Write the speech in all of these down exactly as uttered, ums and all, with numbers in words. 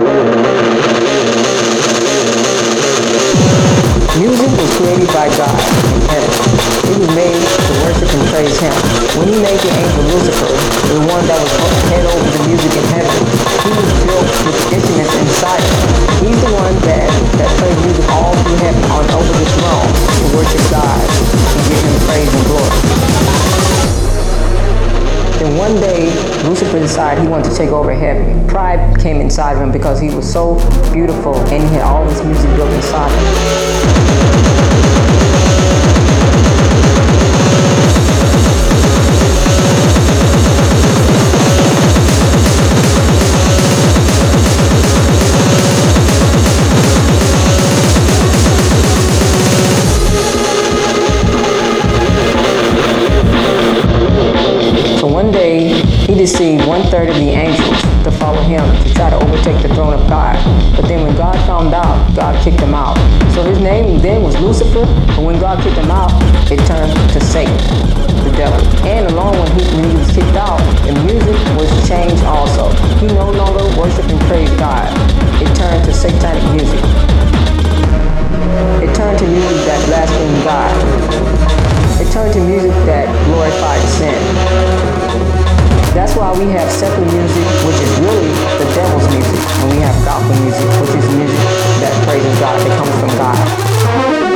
Music was created by God in heaven. It was made to worship and praise Him. When He made the angel Lucifer, the one that was head over the music in heaven, he was built with instruments inside him. He's the one that, that plays music all through heaven on over the throne to worship God and give Him praise and glory. Then one day, Lucifer decided he wanted to take over heaven. Pride came inside of him because he was so beautiful and he had all this music built inside him. He deceived one-third of the angels to follow him to try to overtake the throne of God. But then when God found out, God kicked him out. So his name then was Lucifer, but when God kicked him out, it turned to Satan, the devil. And along when he, when he was kicked out, the music was changed also. He no longer worshiped and praised God. It turned to satanic music. It turned to music that blasphemed God. It turned to music that glorified sin. That's why we have secular music, which is really the devil's music, and we have gospel music, which is music that praises God, that comes from God.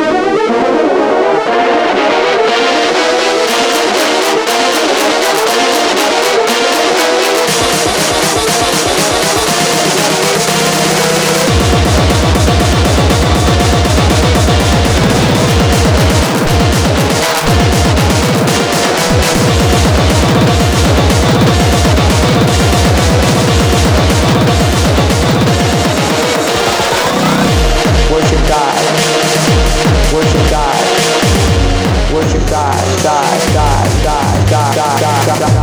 Worship God. Worship God. Worship God. God, God, God, God, God, God, God.